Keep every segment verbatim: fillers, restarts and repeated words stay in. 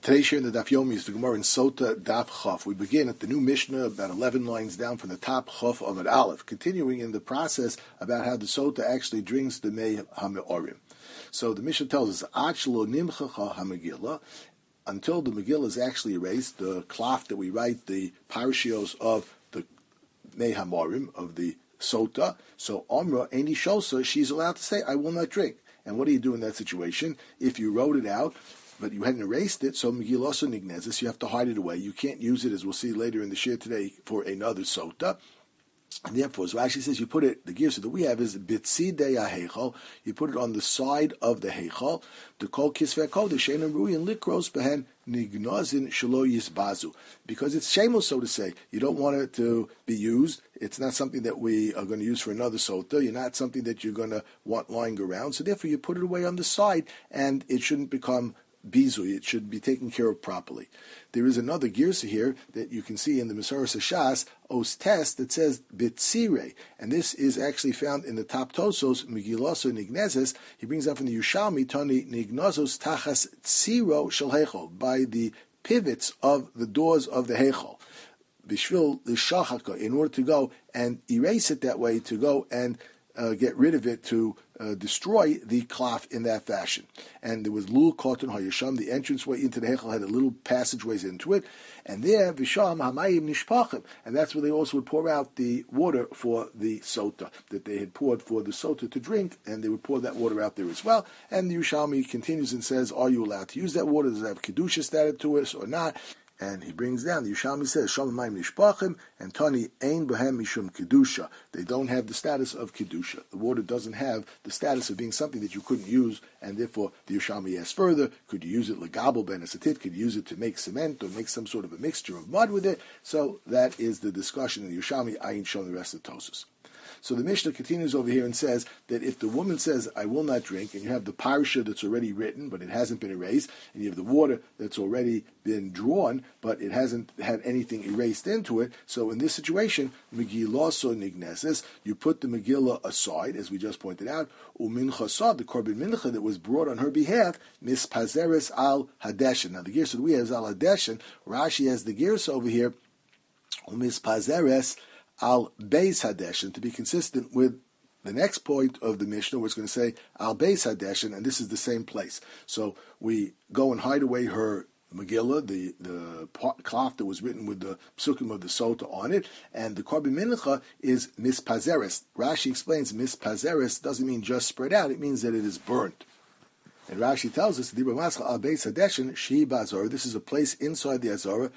Today's share in the Daf Yomi is the Gemara in Sota Daf Chaf. We begin at the new Mishnah, about eleven lines down from the top, Chaf of an Aleph, continuing in the process about how the Sota actually drinks the Mei HaMe'orim. So the Mishnah tells us, Achlo Nimchacha HaMegillah, until the Megillah is actually erased, the cloth that we write, the parashios of the Mei HaMe'orim, of the Sota. So Omra, Eini Shosa, she's allowed to say, I will not drink. And what do you do in that situation? If you wrote it out, but you hadn't erased it, so Megillah also nignezes, you have to hide it away. You can't use it, as we'll see later in the shir today, for another sota. And therefore, as Rashi says, you put it, the gears that we have is bitzidei ha'heichal, you put it on the side of the heichal, the kol kisvei kodesh, she'enim ruyin likros behen nignozin shelo yisbazu. Because it's shamos, so to say. You don't want it to be used. It's not something that we are going to use for another sota. You're not something that you're going to want lying around. So therefore, you put it away on the side, and it shouldn't become bizui. It should be taken care of properly. There is another girsa here that you can see in the Masoras Hashas, Os Test, that says bitzire, and this is actually found in the top Tosos, Megiloso Nignezes. He brings up from the Yushalmi, Tani Nignozos Tachas Tsiro Shel Heichol, by the pivots of the doors of the Heichol. Bishvil L'Shachaka, in order to go and erase it that way, to go and Uh, get rid of it, to uh, destroy the cloth in that fashion. And there was Lul Koton HaYasham, the entranceway into the Heichel had a little passageways into it, and there, Visham HaMayim Nishpachim, and that's where they also would pour out the water for the sota, that they had poured for the sota to drink, and they would pour that water out there as well. And the Yushalmi continues and says, are you allowed to use that water? Does it have Kedusha status to us or not? And he brings down, the Yushalmi says, Shalom Mayim Nishpachim, and Tani Ein Behem Mishum Kedusha. They don't have the status of Kedusha. The water doesn't have the status of being something that you couldn't use, and therefore the Yushalmi asks further, could you use it Legabel Ben Asatit? Could you use it to make cement or make some sort of a mixture of mud with it? So that is the discussion in the Yushalmi. I ain't shown the rest of Tosus. So the Mishnah continues over here and says that if the woman says, I will not drink, and you have the parasha that's already written, but it hasn't been erased, and you have the water that's already been drawn, but it hasn't had anything erased into it, so in this situation, Megillah so nigneses, you put the Megillah aside, as we just pointed out, umincha sad, the korban mincha that was brought on her behalf, mispazeres al hadeshin. Now the gersa that we have is al hadeshin. Rashi has the gersa over here, mispazeres al beis hadeshin, to be consistent with the next point of the Mishnah, where it's going to say al beis hadeshin, and this is the same place. So we go and hide away her Megillah, the the cloth that was written with the psukim of the sota on it, and the korban mincha is mispazeres. Rashi explains mispazeres doesn't mean just spread out; it means that it is burnt. And Rashi tells us, this is a place inside the Azara,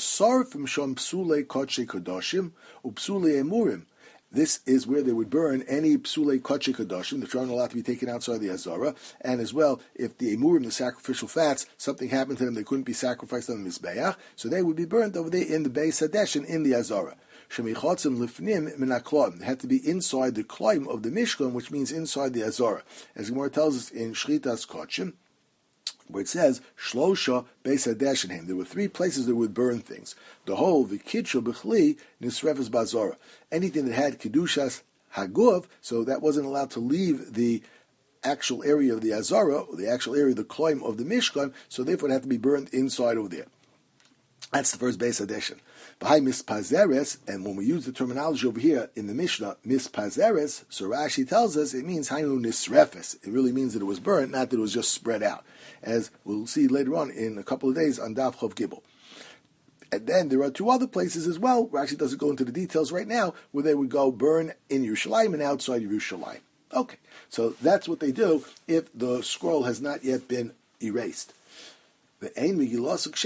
this is where they would burn any psule kodesh kadoshim, that aren't allowed to be taken outside the Azara, and as well, if the emurim, the sacrificial fats, something happened to them, they couldn't be sacrificed on the Mizbeach, so they would be burnt over there in the Beis Hadeshin, in the Azara. They had to be inside the kloim of the Mishkan, which means inside the Azara. As Gemara tells us in Shritas Kochim, where it says, Shlosha Beis Hadeshin, there were three places that would burn things. The whole, the Kidsha B'chli, Nisrefes Bazara. Anything that had Kedushas Haguf, so that wasn't allowed to leave the actual area of the Azara, or the actual area of the kloim of the Mishkan, so therefore it had to be burned inside over there. That's the first Beis Hadeshin. Behind mispazeres, and when we use the terminology over here in the Mishnah, mispazeres, so Rashi tells us it means hainu nisrefes. It really means that it was burnt, not that it was just spread out, as we'll see later on in a couple of days on Daf Chav Gimel. And then there are two other places as well. Rashi doesn't go into the details right now, where they would go burn in Yerushalayim and outside Yerushalayim. Okay, so that's what they do if the scroll has not yet been erased. And you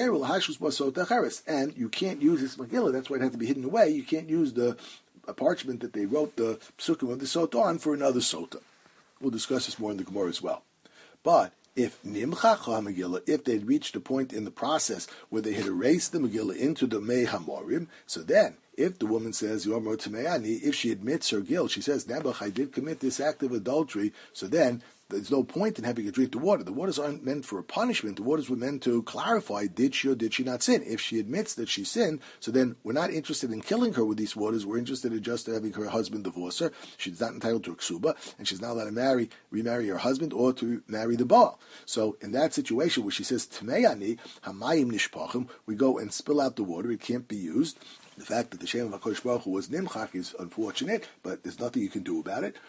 can't use this Megillah, that's why it had to be hidden away. You can't use the parchment that they wrote the psukim of the sota on for another sota. We'll discuss this more in the Gemara as well. But if Nimchacha Megillah, if they'd reached a point in the process where they had erased the Megillah into the Mei HaMe'orim, so then, if the woman says, if she admits her guilt, she says, Nebuch, I did commit this act of adultery, so then there's no point in having her drink the water. The waters aren't meant for a punishment. The waters were meant to clarify, did she or did she not sin? If she admits that she sinned, so then we're not interested in killing her with these waters. We're interested in just having her husband divorce her. She's not entitled to a ksuba, and she's not allowed to marry, remarry her husband or to marry the Baal. So in that situation where she says, Tmei hamayim nishpachim, we go and spill out the water. It can't be used. The fact that the Shem of HaKadosh Baruch Hu was Nimchach is unfortunate, but there's nothing you can do about it.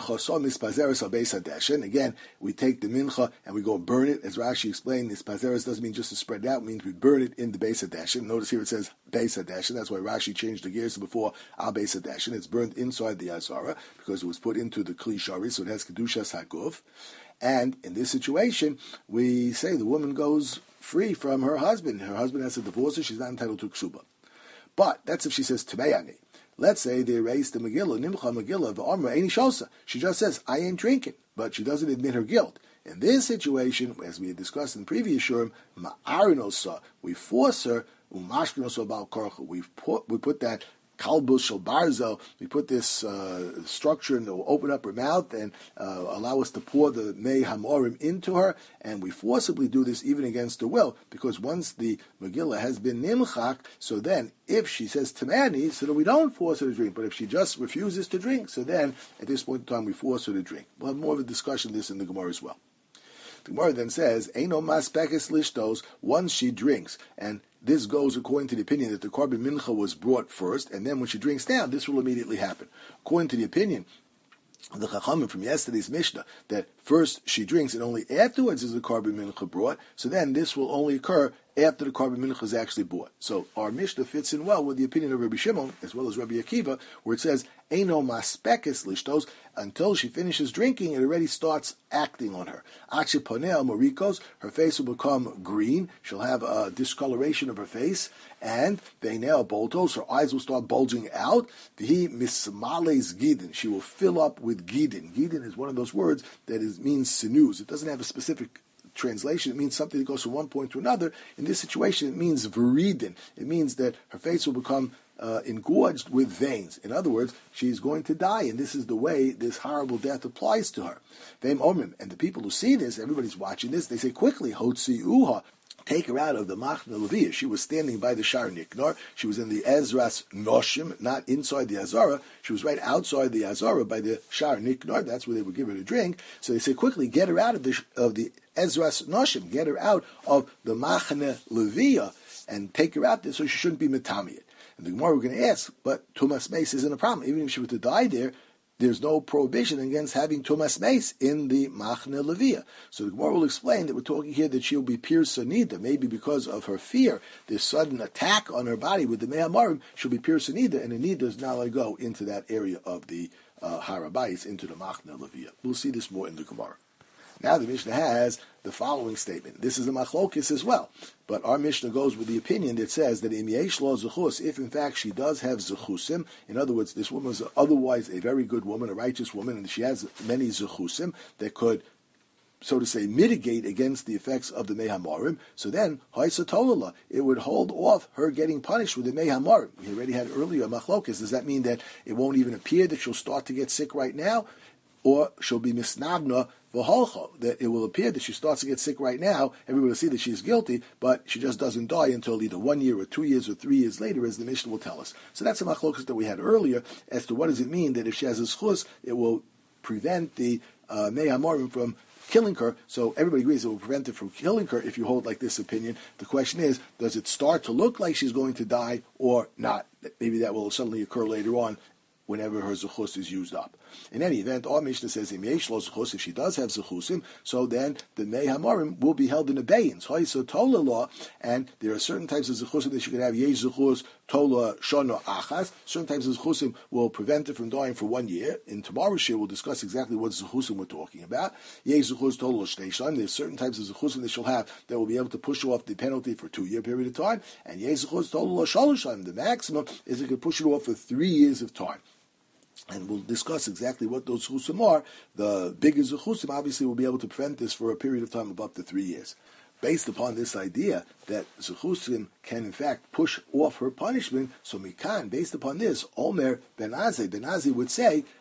Again, we take the mincha and we go burn it. As Rashi explained, nispazeres doesn't mean just to spread it out. It means we burn it in the Beis HaDeshen. Notice here it says Beis HaDeshen. That's why Rashi changed the gears before Al Beis HaDeshen. It's burned inside the Azara because it was put into the Kli Shari, so it has Kedushas HaGuf. And in this situation, we say the woman goes free from her husband. Her husband has to divorce her. She's not entitled to ksuba. But that's if she says Tmeyani. Let's say they erase the Megillah, Nimcha Megillah, the Amra Eini Shosa. She just says, I ain't drinking, but she doesn't admit her guilt. In this situation, as we had discussed in the previous Shurim, Ma'arinosa, we force her, Umashkinosa Bal Korcha, we put we put that Kalbus Shel Barzel, we put this uh, structure and will open up her mouth and uh, allow us to pour the Mei Hamorim into her, and we forcibly do this even against her will, because once the Megillah has been Nimchak, so then if she says Tamani, so then we don't force her to drink, but if she just refuses to drink, so then at this point in time we force her to drink. We'll have more of a discussion of this in the Gemara as well. The Gemara then says, Eino maspekes lishtos, once she drinks, and this goes according to the opinion that the Korban Mincha was brought first, and then when she drinks down, this will immediately happen. According to the opinion of the Chachamim from yesterday's Mishnah, that first she drinks and only afterwards is the Korban Mincha brought, so then this will only occur after the Korban Mincha is actually brought. So our Mishnah fits in well with the opinion of Rabbi Shimon, as well as Rabbi Akiva, where it says, Eino maspekes lishtos, until she finishes drinking, it already starts acting on her. Achi ponea morikos, her face will become green, she'll have a discoloration of her face, and beinea boltos, her eyes will start bulging out. Vihi mismales gidin, she will fill up with gidin. Gidin is one of those words that is, means sinews. It doesn't have a specific translation. It means something that goes from one point to another. In this situation, it means viridin. It means that her face will become uh, engorged with veins. In other words, she's going to die, and this is the way this horrible death applies to her. Veim omrim, and the people who see this, everybody's watching this, they say quickly, hotzi uha, take her out of the Machna Leviyah. She was standing by the Shar Niknar. She was in the Ezras Noshim, not inside the Azara. She was right outside the Azara by the Shar Niknar. That's where they would give her to drink. So they say, quickly, get her out of the of the Ezras Noshim. Get her out of the Machna Leviyah and take her out there so she shouldn't be Metamiyat. And the Gemara we're going to ask, but Tumas Meis isn't a problem. Even if she were to die there, there's no prohibition against having Tumas Meis in the Machne Leviyah. So the Gemara will explain that we're talking here that she'll be Pirs Sanida, maybe because of her fear, this sudden attack on her body with the Mei Hamarim, she'll be Pirs Sanida, and the Nida is now going to go into that area of the uh, Harabais, into the Machne Leviyah. We'll see this more in the Gemara. Now the Mishnah has the following statement. This is a machlokis as well, but our Mishnah goes with the opinion that says that im yesh lo zechus, if in fact she does have zechusim, in other words, this woman is otherwise a very good woman, a righteous woman, and she has many zechusim that could, so to say, mitigate against the effects of the Mei Hamarim, so then, Haisatolala, it would hold off her getting punished with the Mei Hamarim. We already had earlier machlokis. Does that mean that it won't even appear that she'll start to get sick right now? Or she'll be misnagna v'holcho, that it will appear that she starts to get sick right now, everybody will see that she's guilty, but she just doesn't die until either one year or two years or three years later, as the Mishnah will tell us. So that's a machlokas that we had earlier, as to what does it mean that if she has a schus, it will prevent the uh, Mei Hamorim from killing her. So everybody agrees it will prevent it from killing her if you hold like this opinion. The question is, does it start to look like she's going to die or not? Maybe that will suddenly occur later on, whenever her zechus is used up. In any event, our Mishnah says, im yesh lo zechus, if she does have zechusim, so then the Mei Hamarim will be held in abeyance. So tola law, and there are certain types of zechusim that you can have, yesh zechus, tola, shana, achas. Certain types of zechusim will prevent it from dying for one year. In tomorrow's shir, we'll discuss exactly what zechusim we're talking about. Yesh zechus, tola, shteishan. There's certain types of zechusim that she'll have that will be able to push off the penalty for a two-year period of time. And yesh zechus, tola, shaloshan. The maximum is it can push it off for three years of time. And we'll discuss exactly what those zechusim are. The bigger zechusim obviously will be able to prevent this for a period of time of up to three years. Based upon this idea that zechusim can in fact push off her punishment, so mikan, based upon this, Omer Ben Azai, Ben Azai would say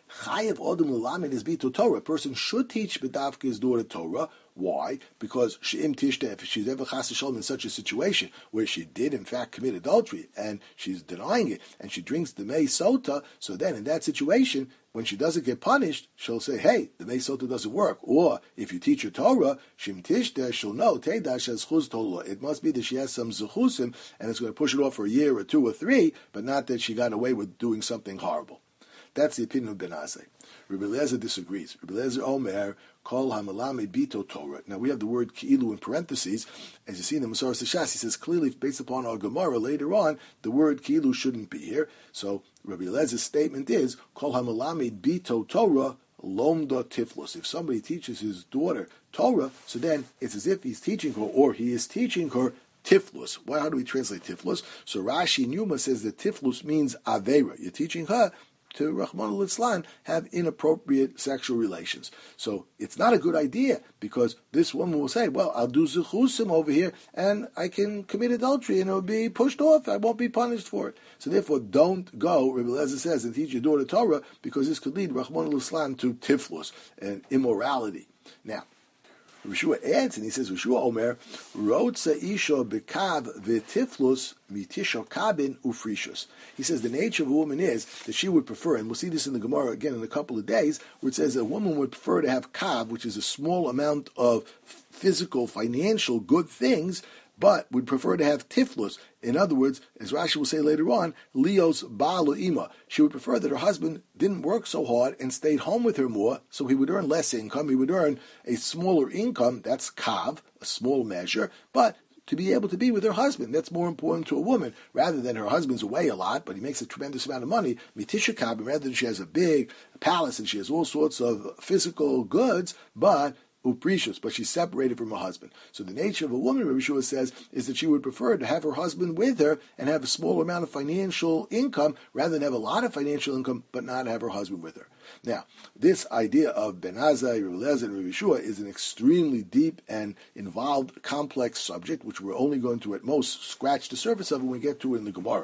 Chayev Odom L'Lamed is Bito Torah. A person should teach B'davka his daughter Torah. Why? Because She'im Tishta, if she's ever Chas V'Shalom in such a situation where she did in fact commit adultery and she's denying it and she drinks the Mei Sota, so then in that situation, when she doesn't get punished, she'll say, hey, the Mei Sota doesn't work. Or if you teach her Torah, Shim Tishta, she'll know, Teidash has Chuz Torah. It must be that she has some Zechusim and it's going to push it off for a year or two or three, but not that she got away with doing something horrible. That's the opinion of Ben Azai. Rabbi Eliezer disagrees. Rabbi Eliezer Omer, Kol HaMelame Bito Torah. Now we have the word Ki'ilu in parentheses. As you see in the Masoras Shas, he says clearly, based upon our Gemara later on, the word Ki'ilu shouldn't be here. So Rabbi Eliezer's statement is, Kol HaMelame Bito Torah, Lomda Tiflos. If somebody teaches his daughter Torah, so then it's as if he's teaching her, or he is teaching her Tiflus. Why? How do we translate Tiflus? So Rashi Numa says that Tiflus means Avera. You're teaching her to Rahman al-Islam have inappropriate sexual relations. So it's not a good idea, because this woman will say, well, I'll do Zechusim over here and I can commit adultery and it'll be pushed off. I won't be punished for it. So therefore, don't go, Rabbi Eliezer says, and teach your daughter Torah, because this could lead Rahman al-Islam to Tiflus and immorality. Now, Rishua adds, and he says, Rishua Omer, Rotza Isha Bekav V'Tiflus Mitisha Kabin Ufrishus. He says the nature of a woman is that she would prefer, and we'll see this in the Gemara again in a couple of days, where it says a woman would prefer to have Kav, which is a small amount of physical, financial good things, but would prefer to have tiflus. In other words, as Rashi will say later on, Leos Ba'alu Ima. She would prefer that her husband didn't work so hard and stayed home with her more, so he would earn less income. He would earn a smaller income, that's kav, a small measure, but to be able to be with her husband, that's more important to a woman, rather than her husband's away a lot, but he makes a tremendous amount of money. Mitisha kabin, rather than she has a big palace and she has all sorts of physical goods, but uprecious, but she's separated from her husband. So the nature of a woman, Rabbi Shua says, is that she would prefer to have her husband with her and have a small amount of financial income rather than have a lot of financial income but not have her husband with her. Now, this idea of Ben Azai, Rabbi Eliezer, and Rabbi Shua is an extremely deep and involved, complex subject, which we're only going to at most scratch the surface of when we get to it in the Gemara.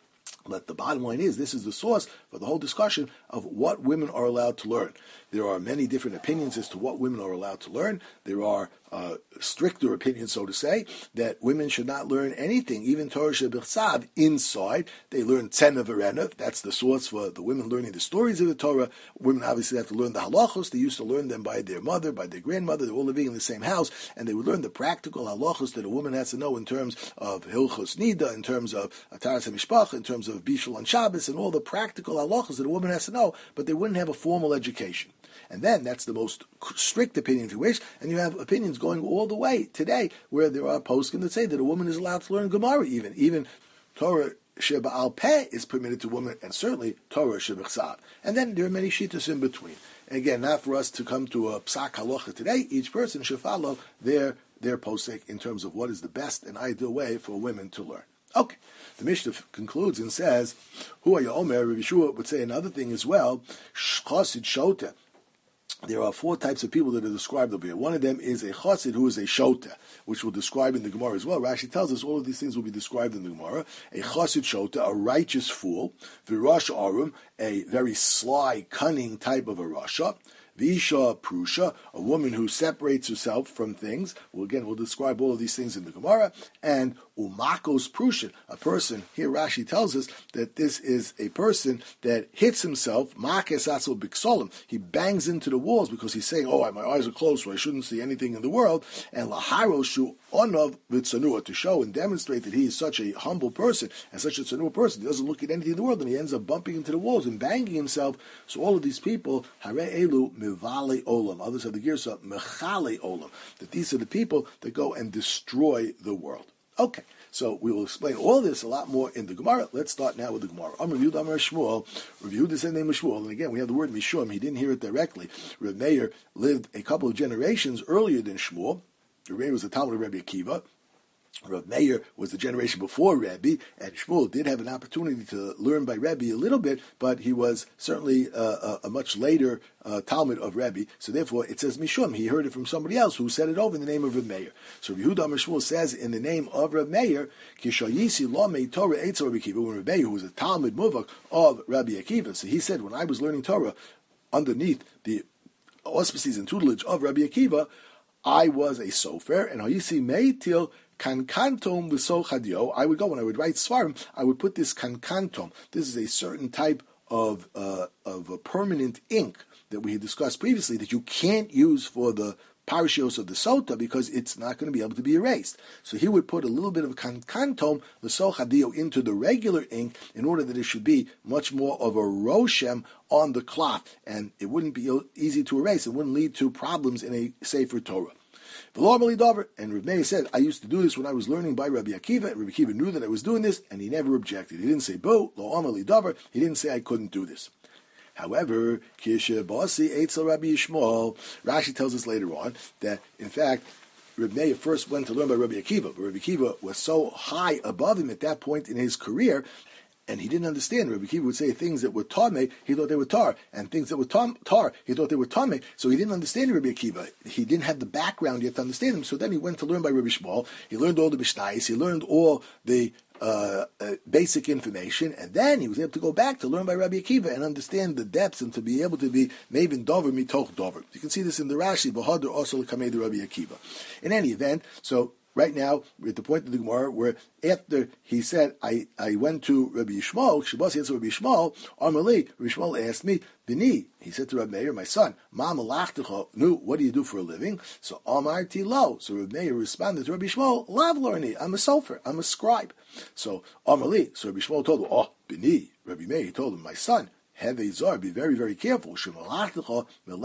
But the bottom line is, this is the source for the whole discussion of what women are allowed to learn. There are many different opinions as to what women are allowed to learn. There are uh, stricter opinions, so to say, that women should not learn anything, even Torah Shebechsav, inside. They learn Tzena V'Renev. That's the source for the women learning the stories of the Torah. Women obviously have to learn the halachos. They used to learn them by their mother, by their grandmother. They're all living in the same house, and they would learn the practical halachos that a woman has to know in terms of Hilchos Nida, in terms of Ataras HaMishpach, in terms of Bishul on Shabbos, and all the practical halachos that a woman has to know, but they wouldn't have a formal education. And then that's the most strict opinion, if you wish, and you have opinions going all the way today, where there are poskim that say that a woman is allowed to learn Gemara, even. Even Torah Sheba'al Peh is permitted to women, and certainly Torah Shebechsav. And then there are many shittas in between. And again, not for us to come to a psak halacha today. Each person should follow their, their posek in terms of what is the best and ideal way for women to learn. Okay, the Mishnah concludes and says, Hu Omer, Rabbi Shua would say another thing as well, Chosid Shota. There are four types of people that are described over here. One of them is a chassid who is a shota, which we'll describe in the Gemara as well. Rashi tells us all of these things will be described in the Gemara. A chassid shota, a righteous fool. V'rasha arum, a very sly, cunning type of a rasha. Visha Prusha, a woman who separates herself from things. Well, again, we'll describe all of these things in the Gemara. And Umakos Prusha, a person, here Rashi tells us that this is a person that hits himself, Makes Atzel Biksolim. He bangs into the walls because he's saying, oh, my eyes are closed, so I shouldn't see anything in the world. And Laharoshu Onav Vitsanua, to show and demonstrate that he is such a humble person and such a tsanua person. He doesn't look at anything in the world, and he ends up bumping into the walls and banging himself. So all of these people, Hare Elu, Mivale Olam. Others have the Girsa, Mechale Olam. That these are the people that go and destroy the world. Okay, so we will explain all this a lot more in the Gemara. Let's start now with the Gemara. Amar Yud Amar Shmuel, reviewed the same name of Shmuel. And again, we have the word Mishum. He didn't hear it directly. Reb Meir lived a couple of generations earlier than Shmuel. Reb Meir was the Talmud of Rabbi Akiva. Rav Meir was the generation before Rebbe, and Shmuel did have an opportunity to learn by Rebbe a little bit, but he was certainly uh, a, a much later uh, Talmud of Rebbe. So therefore, it says Mishum. He heard it from somebody else who said it over in the name of Rav Meir. So Yehuda Amar Shmuel says in the name of Rav Meir, Kishayisi Lo Mei Torah Eitz Rabbi Akiva, when Rav Meir, who was a Talmud Muvak of Rabbi Akiva, so he said, when I was learning Torah underneath the auspices and tutelage of Rabbi Akiva, I was a sofer, and Hayisi Meitil Kankantom V'so Chadio. I would go, when I would write Svarim, I would put this Kankantom. This is a certain type of uh, of a permanent ink that we had discussed previously that you can't use for the parashios of the sota because it's not going to be able to be erased. So he would put a little bit of kankantom, l'so chadio, into the regular ink in order that it should be much more of a roshem on the cloth, and it wouldn't be easy to erase. It wouldn't lead to problems in a Sefer Torah. And Reb Meir said, I used to do this when I was learning by Rabbi Akiva, and Rabbi Akiva knew that I was doing this, and he never objected. He didn't say, Bo, lo amali davar. He didn't say I couldn't do this. However, Kisha Basi Eitzel Rabbi Yishmael, Rashi tells us later on that, in fact, Reb Meir first went to learn by Rabbi Akiva, but Rabbi Akiva was so high above him at that point in his career, and he didn't understand. Rabbi Akiva would say things that were tameh, he thought they were tar, and things that were tam, tar, he thought they were tameh, so he didn't understand Rabbi Akiva. He didn't have the background yet to understand him, so then he went to learn by Rabbi Shmuel. He learned all the Mishnayos, he learned all the Uh, uh, basic information, and then he was able to go back to learn by Rabbi Akiva and understand the depths and to be able to be Maven Dover Mitoch Dover. You can see this in the Rashi, V'Hadar also L'Kamei Rabbi Akiva. In any event, so right now we're at the point of the Gemara where after he said, I, I went to Rabbi Yishmael, Shabbos answered Rabbi Yishmael, Amali, Rabbi Yishmael asked me, Bini, he said to Rabbi Meir, my son, Ma malachtecha, nu, what do you do for a living? So Amarti lo. So Rabbi Meir responded to Rabbi Yishmael, Lav lorni, I'm a sofer, I'm a scribe. So Amali, so Rabbi Yishmael told him, oh, Bini, Rabbi Meir, he told him, my son, Zar, be very, very careful. Because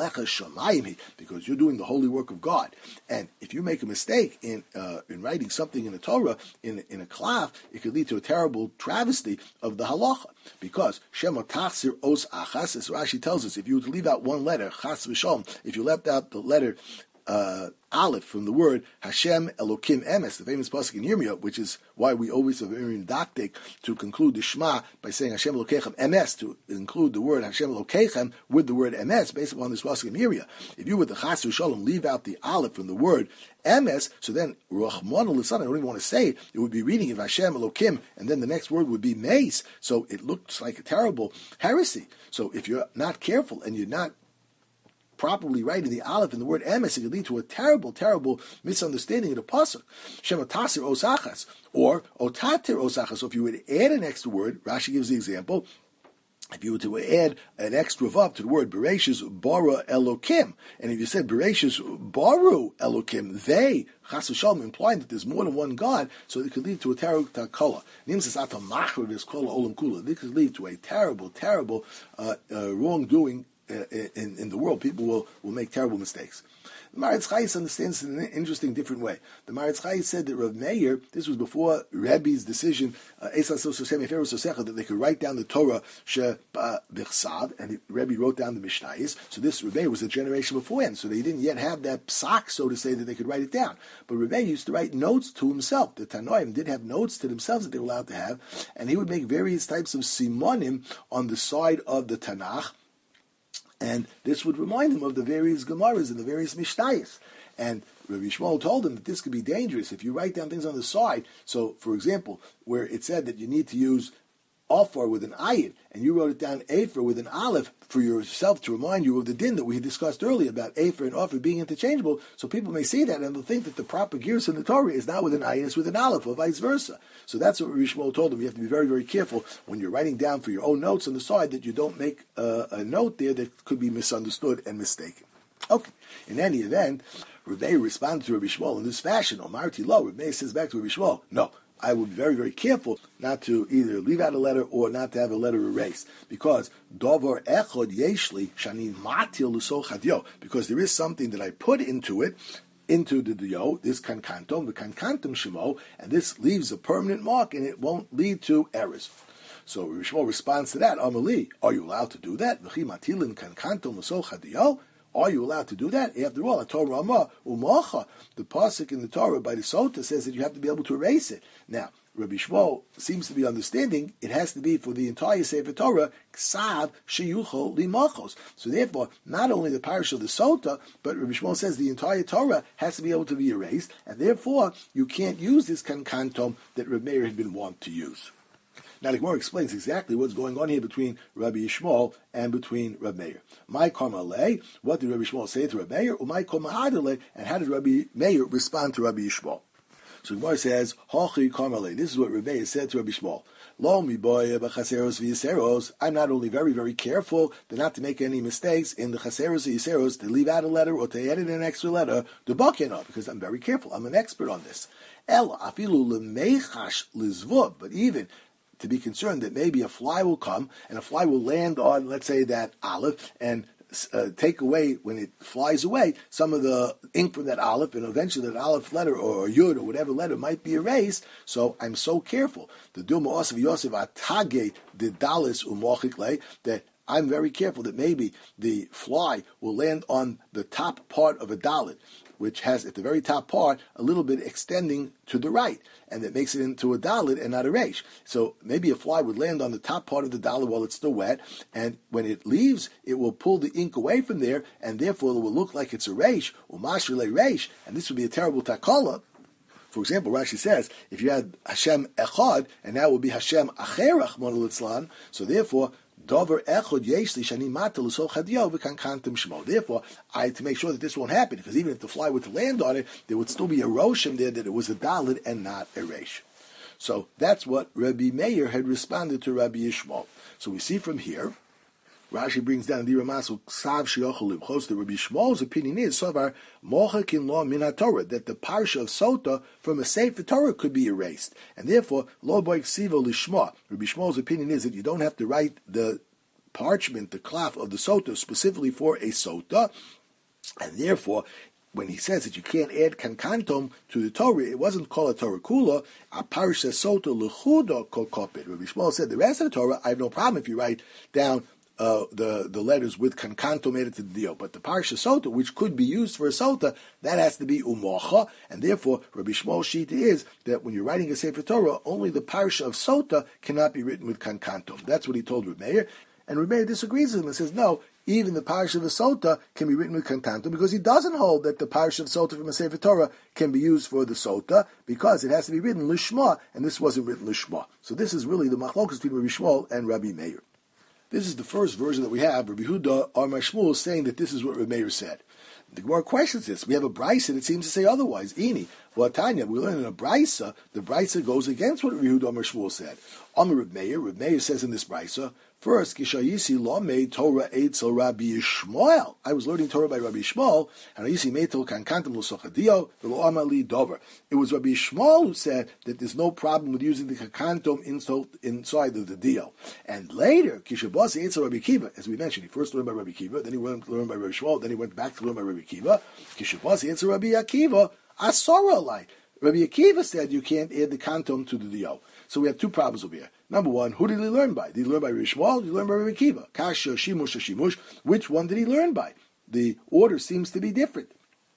you're doing the holy work of God. And if you make a mistake in uh, in writing something in the Torah, in, in a klaf, it could lead to a terrible travesty of the halacha. Because Shema Tachsir Os Achas, as Rashi tells us, if you were to leave out one letter, Chas V'Shalom, if you left out the letter Uh, Aleph from the word Hashem Elokim Emes, the famous pasuk in Yirmiyah, which is why we always are very didactic to conclude the Shema by saying Hashem Elokechem Emes, to include the word Hashem Elokechem with the word Emes, based upon this pasuk in Yirmiyah. If you with the Chas V'Shalom leave out the Aleph from the word Emes, so then Rachmana L'Tzlan, I don't even want to say it, it would be reading of Hashem Elokim, and then the next word would be Meis, so it looks like a terrible heresy. So if you're not careful and you're not properly writing the aleph in the word emes, it could lead to a terrible, terrible misunderstanding of the pasuk. Shema tasir osachas, or otatir osachas. So if you would add an extra word, Rashi gives the example, if you were to add an extra vav to the word Bereshis bara Elokim, and if you said Bereshis baru Elokim, they, chas v'shalom, implying that there's more than one God, so it could lead to a terrible takala. Nim says atamachar this kol olam kula. This could lead to a terrible, terrible uh, uh, wrongdoing In, in the world. People will, will make terrible mistakes. The Maritz Chayes understands it in an interesting, different way. The Maritz Chayes said that Rav Meir, this was before Rebbe's decision, uh, that they could write down the Torah, and Rebbe wrote down the Mishnayos. So this Rav Meir was a generation beforehand, so they didn't yet have that psak, so to say, that they could write it down. But Rav Meir used to write notes to himself. The Tanoim did have notes to themselves that they were allowed to have, and he would make various types of simonim on the side of the Tanakh, and this would remind him of the various Gemaras and the various Mishnayos. And Rabbi Shmuel told him that this could be dangerous if you write down things on the side. So, for example, where it said that you need to use Afar with an ayin, and you wrote it down Afer with an aleph for yourself to remind you of the din that we discussed earlier about Afer and Afar being interchangeable, so people may see that and they'll think that the proper gears in the Torah is not with an ayin, it's with an aleph, or vice versa. So that's what Rabbi Shmuel told him. You have to be very, very careful when you're writing down for your own notes on the side that you don't make uh, a note there that could be misunderstood and mistaken. Okay, in any event, Rabbi responded to Rabbi Shmuel in this fashion. Omarti lo, Rabbi says back to Rabbi Shmuel, no, I would be very, very careful not to either leave out a letter or not to have a letter erased, because davar echod yeshli shani matil l'so chadyo, because there is something that I put into it, into the dio, this kankantom, the kankantom shemo, and this leaves a permanent mark, and it won't lead to errors. So Rishmo responds to that, Amali, are you allowed to do that? V'chi matilin kankantom l'so chadyo? Are you allowed to do that? After all, a Torah Ramah, Umacha, the pasuk in the Torah by the Sota says that you have to be able to erase it. Now, Rabbi Shmuel seems to be understanding it has to be for the entire Sefer Torah, Ksav Sheyuchol Limachos. So therefore, not only the parish of the Sota, but Rabbi Shmuel says the entire Torah has to be able to be erased, and therefore you can't use this kankantom that Rabbi Meir had been wont to use. Now the Gemara explains exactly what's going on here between Rabbi Yishmael and between Rabbi Meir. My Karmalei, what did Rabbi Yishmael say to Rabbi Meir? My Karmalei, and how did Rabbi Meir respond to Rabbi Yishmael? So the Gemara says, Hachi Karmalei. This is what Rabbi Meir said to Rabbi Yishmael. Lo mi boy b'chaseros v'yiseros. I'm not only very, very careful to not to make any mistakes in the chaseros v'yiseros, to leave out a letter or to add in an extra letter, to bakena, because I'm very careful. I'm an expert on this. El afilu lemechash lizvud. But even to be concerned that maybe a fly will come and a fly will land on, let's say, that aleph and Uh, take away, when it flies away, some of the ink from that aleph, and eventually that aleph letter or, or yud or whatever letter might be erased. So I'm so careful. The Duma Osav Yosef Atage the Dalis Umochikle, that I'm very careful that maybe the fly will land on the top part of a dalit, which has at the very top part a little bit extending to the right, and that makes it into a dalit and not a reish. So maybe a fly would land on the top part of the dalit while it's still wet, and when it leaves, it will pull the ink away from there, and therefore it will look like it's a reish, umashrile reish, and this would be a terrible takala. For example, Rashi says, if you had Hashem Echad, and now it would be Hashem Acherach Monolitzlan, so therefore, Dover echod yeshli shani matel so chadiyo v'kankantim shmo. Therefore, I had to make sure that this won't happen, because even if the fly were to land on it, there would still be a roshim there that it was a dalit and not a reish. So that's what Rabbi Meir had responded to Rabbi Yishmael. So we see from here, Rashi brings down the Ramasu Ksav Shiochel Libchos. The Rabbi Yishmael's opinion is Sovar Mochakin Law Min HaTorah, that the parsha of Sota from a Sefer Torah could be erased, and therefore Lo Boy Ksivo Lishma. Rabbi Yishmael's opinion is that you don't have to write the parchment, the klaf of the Sota specifically for a Sota, and therefore, when he says that you can't add kankantom to the Torah, it wasn't called a Torah kula, a parsha Sota lechuda kokopit. Rabbi Yishmael said the rest of the Torah, I have no problem if you write down Uh, the, the letters with kankanto added to the dio. But the parsha sota, which could be used for a sota, that has to be umocha, and therefore Rabbi Shmuel's sheet is that when you're writing a Sefer Torah, only the parsha of sota cannot be written with kankanto. That's what he told Rabbi Meir, and Rabbi Meir disagrees with him and says, no, even the parsha of a sota can be written with kankanto, because he doesn't hold that the parsha of sota from a Sefer Torah can be used for the sota, because it has to be written lishma, and this wasn't written lishma. So this is really the machlokas between Rabbi Shmuel and Rabbi Meir. This is the first version that we have, Rabbi Huda or Mashmuel, saying that this is what Rabbi Meir said. The Gemara questions this. We have a brisa that seems to say otherwise. Ini, well, Tanya, we learn in a brisa, the brisa goes against what Rabbi Huda or Mashmuel said. On the Rabbi Meir, Rabbi Meir says in this brisa, first, Kishayisi lo made Torah eitzel Rabbi Yishmael. I was learning Torah by Rabbi Yishmael, and Ayisi made Torah kankantam lo sochadio v'lo amali dover. It was Rabbi Yishmael who said that there's no problem with using the kankantom inside of the dio. And later, Kishabasi eitzel Rabbi Kiva, as we mentioned, he first learned by Rabbi Kiva, then he went to learn by Rabbi Yishmael, then he went back to learn by Rabbi Kiva. Kishabasi eitzel Rabbi Akiva, asora alai. Rabbi Akiva said you can't add the kantom to the dio. So we have two problems over here. Number one, who did he learn by? Did he learn by Rabbi Yishmael? Did he learn by Rabbi Akiva? Kasha, Shimush, Shimush. Which one did he learn by? The order seems to be different.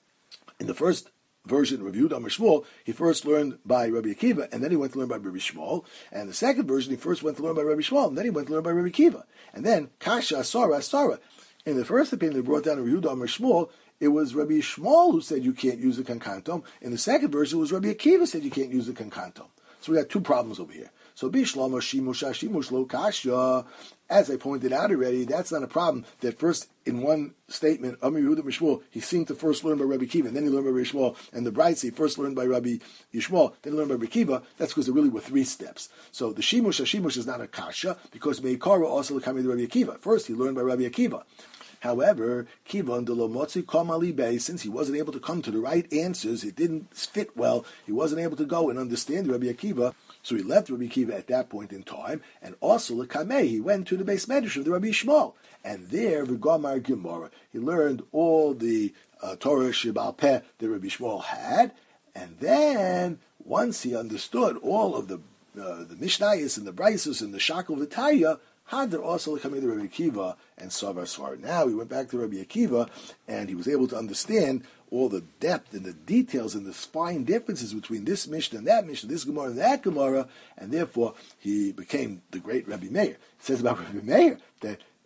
In the first version of Rabbi Yehuda Shmuel, he first learned by Rabbi Akiva, and then he went to learn by Rabbi Shmuel. And the second version, he first went to learn by Rabbi Shmuel, and then he went to learn by Rabbi Akiva. And then Kasha, Asara, Asara. In the first opinion they brought down Rabbi Yehuda Shmuel, it was Rabbi Shmuel who said you can't use the kankantom. In the second version, it was Rabbi Akiva who said you can't use the kankantom. So we got two problems over here. So Bishlama Shimush Shimush Lo Kasha, as I pointed out already, that's not a problem. That first in one statement, Amir Yehuda Mishmuel, he seemed to first learn by Rabbi Akiva, and then he learned by Rabbi Shmuel, and the Brides he first learned by Rabbi Yishmael, then he learned by Rabbi Akiva. That's because there really were three steps. So the Shimush Shimush is not a Kasha, because Meikara also came to Rabbi Akiva. First he learned by Rabbi Akiva. However, Kivan de Lomotzi Kamali Bey, since he wasn't able to come to the right answers, it didn't fit well, he wasn't able to go and understand Rabbi Akiva, so he left Rabbi Akiva at that point in time, and also Lekameh, he went to the base medrash of the Rabbi Shmuel, and there, V'gamar Gemara, he learned all the uh, Torah Shebal Peh that Rabbi Shmuel had, and then, once he understood all of the uh, the Mishnayos and the Brisos and the Shakel V'Taya, Hadar also coming to Rabbi Akiva and Savar Svar. Now he went back to Rabbi Akiva and he was able to understand all the depth and the details and the fine differences between this Mishnah and that Mishnah, this Gemara and that Gemara, and therefore he became the great Rabbi Meir. It says about Rabbi Meir that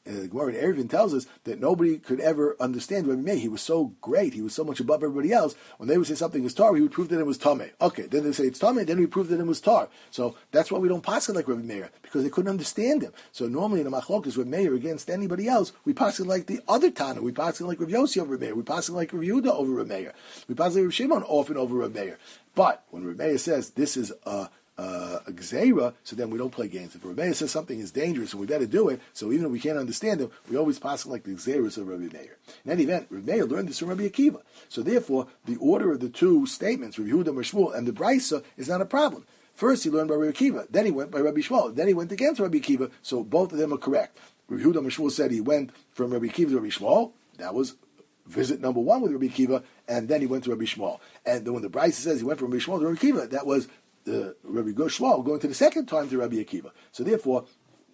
uh, Gemara in Eruvin tells us that nobody could ever understand Rabbi Meir. He was so great, he was so much above everybody else. When they would say something is tar, he would prove that it was tameh. Okay, then they say it's tameh, then we prove that it was tar. So that's why we don't pass it like Rabbi Meir, because they couldn't understand him. So normally in a machlokes Rabbi Meir against anybody else, we pass it like the other Tana. We pass it like Rabbi Yossi over Rabbi Meir. We pass it like Rabbi Yehuda over Rabbi Meir. We pass it like Rabbi Shimon often over Rabbi Meir. But when Rabbi Meir says this is a Uh, a gzeira, so then we don't play games. If Rabbi Meir says something is dangerous and we better do it, so even if we can't understand him, we always pass it like the gzeiras of Rabbi Meir. In any event, Rabbi Meir learned this from Rabbi Akiva. So therefore, the order of the two statements, Rabbi Yehuda, Shmuel, and the Brisa, is not a problem. First, he learned by Rabbi Akiva, then he went by Rabbi Shmuel, then he went against Rabbi Akiva, so both of them are correct. Rabbi Yehuda Shmuel said he went from Rabbi Akiva to Rabbi Shmuel. That was visit number one with Rabbi Akiva, and then he went to Rabbi Shmuel. And then when the Brisa says he went from Rabbi Shmuel to Rabbi Akiva, that was the Rabbi Shmuel going to the second time to Rabbi Akiva. So therefore,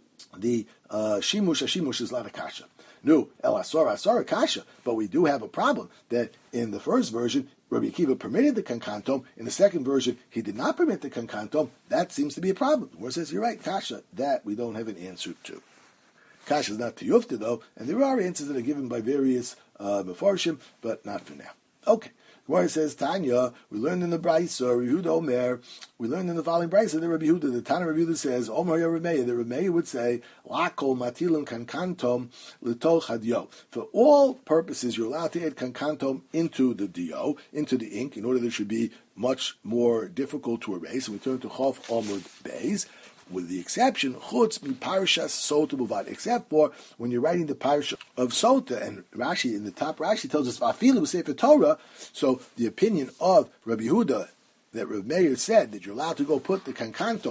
the uh, shimush shimush is not a kasha. No, el asara asara kasha. But we do have a problem that in the first version, Rabbi Akiva permitted the kankantom. In the second version, he did not permit the kankantom. That seems to be a problem. Where it says you're right, kasha. That we don't have an answer to. Kasha is not to yufta though, and there are answers that are given by various uh, mefarshim, but not for now. Okay. Where it says Tanya, we learned in the Brisa, Rabbi Yehuda Omer, we learned in the following Brisa, the Rabbi Yehuda, the Tana Rabbi Yehuda says, Omer ya Rabbi, the Rabbi would say, Lakol matilim kankantom l'tol chadyo. For all purposes, you're allowed to add kankantom into the dio, into the ink, in order that it should be much more difficult to erase. And we turn to Chof Omud Beis, with the exception, chutz mi parshas sota buvad, except for when you're writing the parsha of sota, and Rashi in the top Rashi tells us afilu b'sefer Torah. So the opinion of Rabbi Yehuda that Rabbi Meir said that you're allowed to go put the kankanto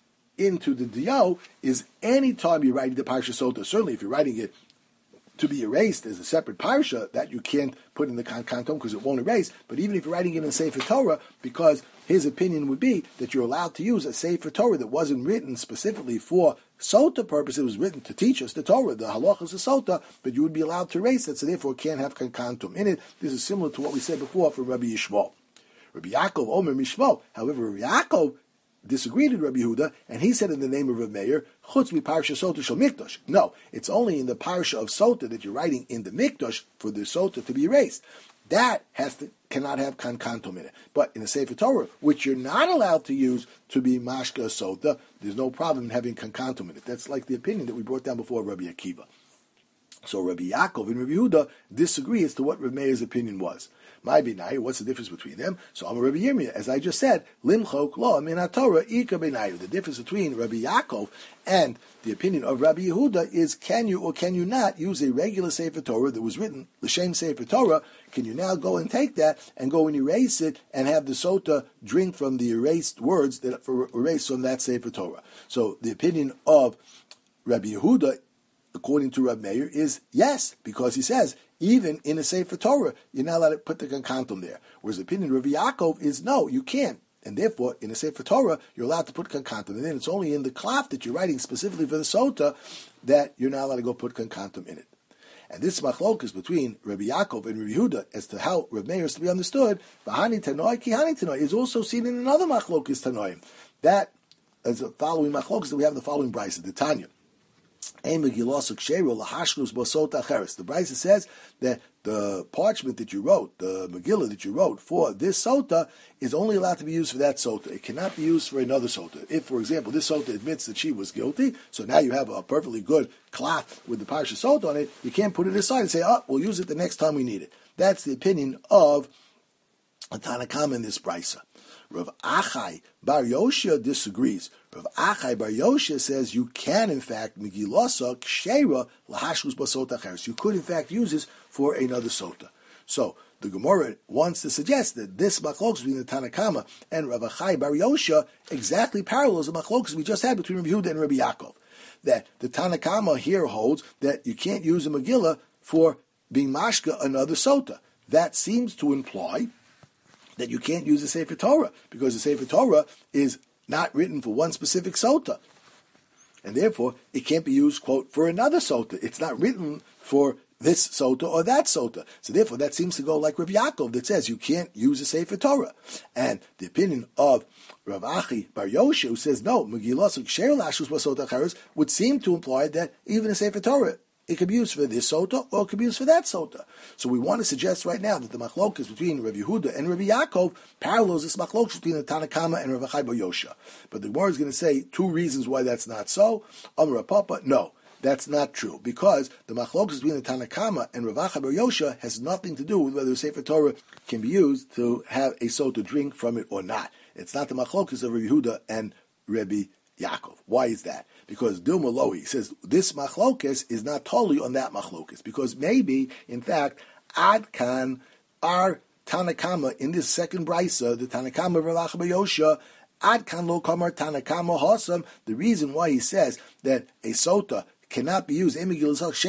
into the dio is any time you're writing the parsha sota. Certainly, if you're writing it to be erased as a separate parsha, that you can't put in the kankantom because it won't erase. But even if you're writing it in Sefer Torah, because his opinion would be that you're allowed to use a Sefer Torah that wasn't written specifically for sota purpose, it was written to teach us the Torah, the halachas of sota, but you would be allowed to erase it, so therefore it can't have kankantum in it. This is similar to what we said before for Rabbi Yishmael. Rabbi Yaakov Omer Mishmo. However, Rabbi Yaakov disagreed with Rabbi Yehuda, and he said in the name of Rabbi Meir, Chutz mi parsha sota shel mikdash. No, it's only in the parsha of sota that you're writing in the mikdash for the sota to be erased. That has to cannot have kankantum in it. But in the Sefer Torah, which you're not allowed to use to be mashka sota, there's no problem in having kankantum in it. That's like the opinion that we brought down before Rabbi Akiva. So Rabbi Yaakov and Rabbi Yehuda disagree as to what Rabbi Meir's opinion was. My binayu, what's the difference between them? So I'm Rabbi Yirmiyah, as I just said, limchok lo min haTorah ika binayu. The difference between Rabbi Yaakov and the opinion of Rabbi Yehuda is, can you or can you not use a regular Sefer Torah that was written l'shem Sefer Torah? Can you now go and take that and go and erase it and have the sota drink from the erased words that are erased from that Sefer Torah? So the opinion of Rabbi Yehuda, according to Rabbi Meir, is yes, because he says, even in a Sefer Torah, you're not allowed to put the kankantum there. Whereas the opinion of Rabbi Yaakov is, no, you can't. And therefore, in a Sefer Torah, you're allowed to put kankantum. And then it's only in the klaf that you're writing specifically for the sota that you're not allowed to go put kankantum in it. And this machlokes between Rabbi Yaakov and Rabbi Yehuda as to how Rabbi Meir is to be understood, V'hani tanoi ki hani tanoi, is also seen in another machlokes tanoim. That is the following machlokes that we have in the following brisa, the Tanya. The Brisa says that the parchment that you wrote, the Megillah that you wrote for this sota, is only allowed to be used for that sota. It cannot be used for another sota. If, for example, this sota admits that she was guilty, so now you have a perfectly good cloth with the parsha sota on it, you can't put it aside and say, oh, we'll use it the next time we need it. That's the opinion of a Tanakama in this Brisa. Rav Achai Bar Yoshia disagrees. Rav Achai Bar Yoshia says you can, in fact, Megilasa Kshera Lahashkus Basota Acheres. You could, in fact, use this for another sota. So the Gemara wants to suggest that this machlokes between the Tanakama and Rav Achai Bar Yoshia exactly parallels the machlokes we just had between Rabbi Yehuda and Rabbi Yaakov. That the Tanakama here holds that you can't use a Megillah for being mashka another sota. That seems to imply that you can't use the Sefer Torah, because the Sefer Torah is not written for one specific sota. And therefore, it can't be used, quote, for another sota. It's not written for this sota or that sota. So therefore, that seems to go like Rav Yaakov that says you can't use the Sefer Torah. And the opinion of Rav Achi Bar Yoshia, who says, no, Megillah Ksher Lashus Basota Acheres, would seem to imply that even a Sefer Torah it could be used for this sota, or it could be used for that sota. So we want to suggest right now that the machlokas between Rabbi Yehuda and Rabbi Yaakov parallels this machlokas between the Tanakama and Rav Achai bar Yosha. But the Gemara is going to say two reasons why that's not so. Amar Papa, no. That's not true, because the machlokas between the Tanakama and Rav Achai bar Yosha has nothing to do with whether the Sefer Torah can be used to have a sota drink from it or not. It's not the machlokas of Rabbi Yehuda and Rabbi Yaakov. Why is that? Because Dilma Lohi says this machlokas is not totally on that machlokas, because maybe, in fact, Ad Kan, our Tanakama in this second brisa, the Tanakama of Rav Achai bar Yosha, Ad Kan lo kamar Tanakama Hosam, the reason why he says that a sota cannot be used is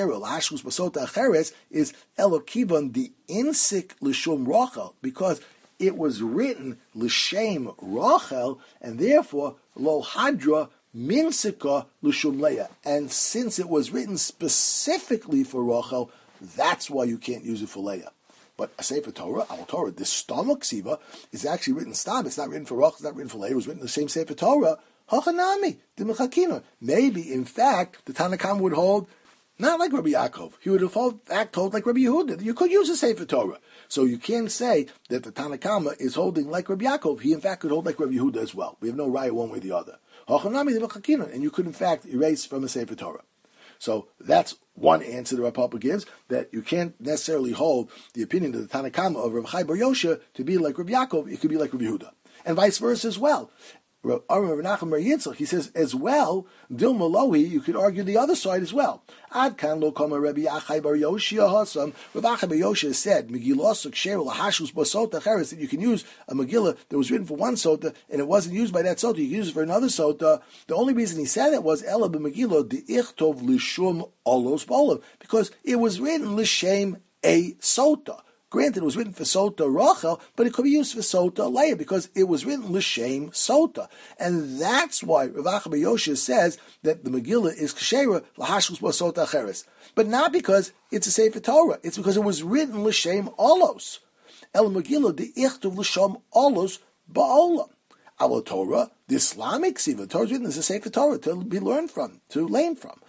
Elokivan the insik l'shum Rachel, because it was written l'shem Rachel, and therefore lo hadra minsika l'shum Leah. And since it was written specifically for Rachel, that's why you can't use it for Leah. But a Sefer Torah, our Torah, this stomach siva is actually written stam. It's not written for Rachel. It's not written for Leah. It was written in the same Sefer Torah. Hachanami, the maybe, in fact, the Tanakam would hold not like Rabbi Yaakov. He would have hold, act hold like Rabbi Yehuda. You could use a Sefer Torah. So you can't say that the Tanakama is holding like Rabbi Yaakov. He, in fact, could hold like Rabbi Yehuda as well. We have no raya one way or the other. Hachanami, the and you could, in fact, erase from a Sefer Torah. So that's one answer that Rav Papa gives, that you can't necessarily hold the opinion of the Tanakama of Rav Chai bar Yosha to be like Rabbi Yaakov. It could be like Rabbi Yehuda. And vice versa as well. Rav Nachman bar Yitzchak, he says as well, Dilma Lohi, you could argue the other side as well. Ad kan lo kama Rabbi Achai bar Yoshia hasam. Rav Achai bar Yoshia said, Megillah sukshir lahashus basota cheres, that you can use a Megillah that was written for one sota and it wasn't used by that sota, you can use it for another sota. The only reason he said it was Ela b'Megillah the ichtov lishum olos b'olav, because it was written l'shem a sota. Granted, it was written for Sota Rachel, but it could be used for Sota Leah because it was written L'Shem Sota. And that's why Rav Achai bar Yosha says that the Megillah is Kshera L'Hashus Bo Sota Acheres. But not because it's a Sefer Torah. It's because it was written L'Shem Olos. El Megillah, the Ichtuv L'Shem Olos Ba'olam. Our Torah, the Islamic Siva, the Torah is written as a Sefer Torah to be learned from, to learn from.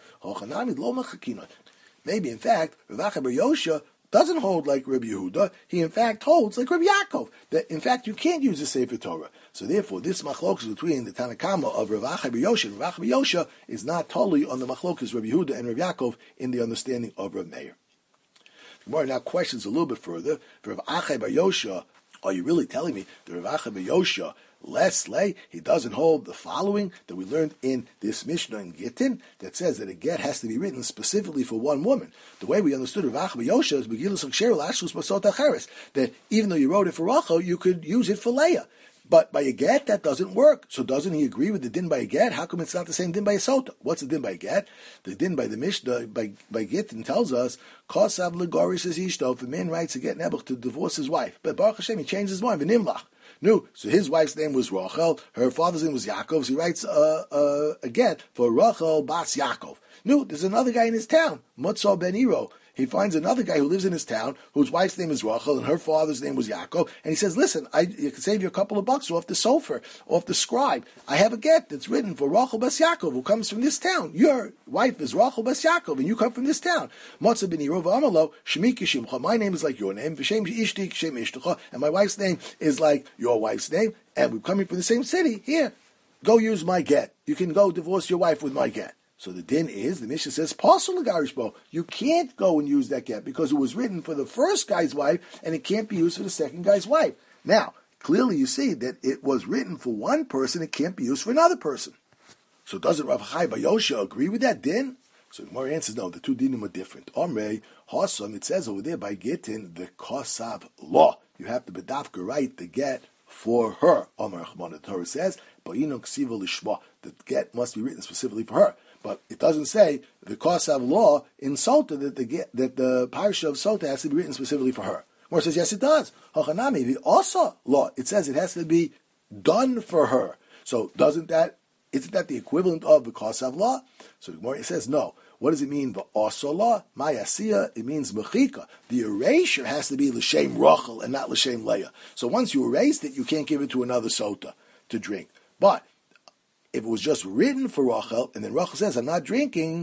Maybe, in fact, Rav Achai bar Yosha doesn't hold like Rabbi Yehuda. He, in fact, holds like Rabbi Yaakov. That, in fact, you can't use the Sefer Torah. So, therefore, this machlokas between the Tanakama of Rav Achai bar Yosha and Rav Achai bar Yosha is not totally on the machlokas Rabbi Yehuda and Rabbi Yaakov in the understanding of Rav Meir. The Gemara now questions a little bit further. For Rav Achai bar Yosha, are you really telling me that Rav Achai bar Yosha, less lay, he doesn't hold the following that we learned in this Mishnah in Gittin that says that a get has to be written specifically for one woman. The way we understood Rav Achai bar Yosha is Megillah Sukshir L'Ashus Basot Acheres, that even though you wrote it for Rachel, you could use it for Leah. But by a get, that doesn't work. So doesn't he agree with the din by a get? How come it's not the same din by a sota? What's the din by a get? The din by the Mishnah, by, by Gittin, tells us, Kosav Legorish is Ishto, if a man writes a get nebuch to divorce his wife. But Baruch Hashem, he changed his mind, V'nimlach. No, so his wife's name was Rachel, her father's name was Yaakov, so he writes uh, uh, a get for Rachel Bas Yaakov. No, there's another guy in his town, Mutzah ben Iro. He finds another guy who lives in his town, whose wife's name is Rachel, and her father's name was Yaakov, and he says, listen, I you can save you a couple of bucks off the sofer, off the scribe. I have a get that's written for Rachel Bas Yaakov, who comes from this town. Your wife is Rachel Bas Yaakov, and you come from this town. Mutzah ben Iro v'amalo, Shemi kishimcha, my name is like your name, v'shem ishti kishem ishtucha, and my wife's name is like your wife's name, and we're coming from the same city. Here, go use my get. You can go divorce your wife with my get. So the din is, the Mishnah says, Pasul Garishbo. You can't go and use that get because it was written for the first guy's wife and it can't be used for the second guy's wife. Now, clearly you see that it was written for one person, it can't be used for another person. So doesn't Rav Achai bar Yosha agree with that din? So the Gemara answers, no, the two dinim are different. Omrei, Hasam, it says over there by Gittin, the Kosav law. You have to bedafka write the get for her. Omar Achman, the Torah says, Ba'ino ksiva lishma. The get must be written specifically for her. But it doesn't say the Kosav law in Sota that the get, that the parsha of Sota has to be written specifically for her. Or it says yes, it does. Hachanami, the Osa law, it says it has to be done for her. So doesn't that isn't that the equivalent of the Kosav law? So the Gemara says no. What does it mean? The Osa law, Mayasiya, it means mechika. The erasure has to be l'shem Rachel and not l'shem Leah. So once you erased it, you can't give it to another Sota to drink. But if it was just written for Rachel, and then Rachel says, I'm not drinking,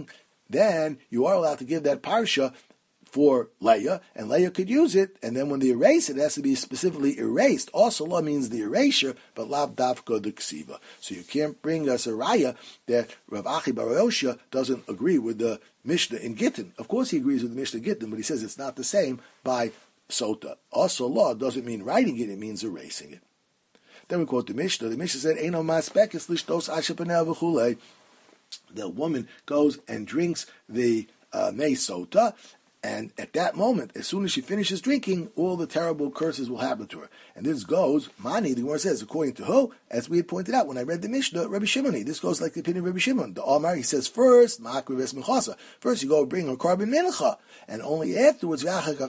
then you are allowed to give that parsha for Leah, and Leah could use it, and then when they erase it, it has to be specifically erased. Also, law means the erasure, but lav davka the ksiva. So you can't bring us a raya that Rav Achi bar Yosha doesn't agree with the Mishnah in Gittin. Of course he agrees with the Mishnah in Gittin, but he says it's not the same by Sota. Also, law doesn't mean writing it, it means erasing it. Then we quote the Mishnah. The Mishnah said, Eino maspekes lishtos asher panel v'chulei. The woman goes and drinks the uh, mei sota, and at that moment, as soon as she finishes drinking, all the terrible curses will happen to her. And this goes, Mani, the Gemara says, according to who? As we had pointed out when I read the Mishnah, Rabbi Shimoni. This goes like the opinion of Rabbi Shimon. The Omar, he says, first, first you go bring her carbon mincha, and only afterwards,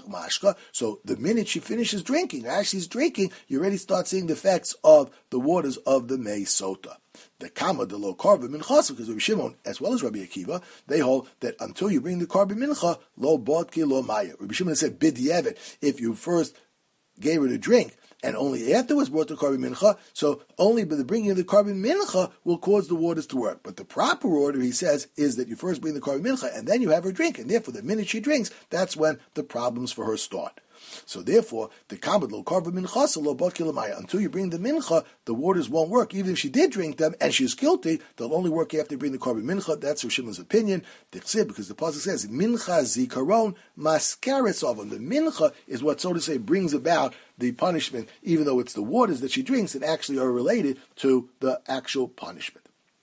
so the minute she finishes drinking, or as she's drinking, you already start seeing the effects of the waters of the mei sota. The kama, the low carbon mincha, because Rabbi Shimon, as well as Rabbi Akiva, they hold that until you bring the carbon mincha, lo bodki lo maya. Rabbi Shimon said, bidyevet, if you first gave her to drink, and only afterwards brought the carbon mincha, so only by the bringing of the carbon mincha will cause the waters to work. But the proper order, he says, is that you first bring the carbon mincha, and then you have her drink, and therefore the minute she drinks, that's when the problems for her start. So therefore, the kabed lo karva mincha lo bakilamaya. Until you bring the mincha, the waters won't work. Even if she did drink them and she's guilty, they'll only work after you bring the karva mincha. That's Rav Shimon's opinion. Because the pasuk says mincha zikaron mascaris oven. The mincha is what, so to say, brings about the punishment, even though it's the waters that she drinks that actually are related to the actual punishment.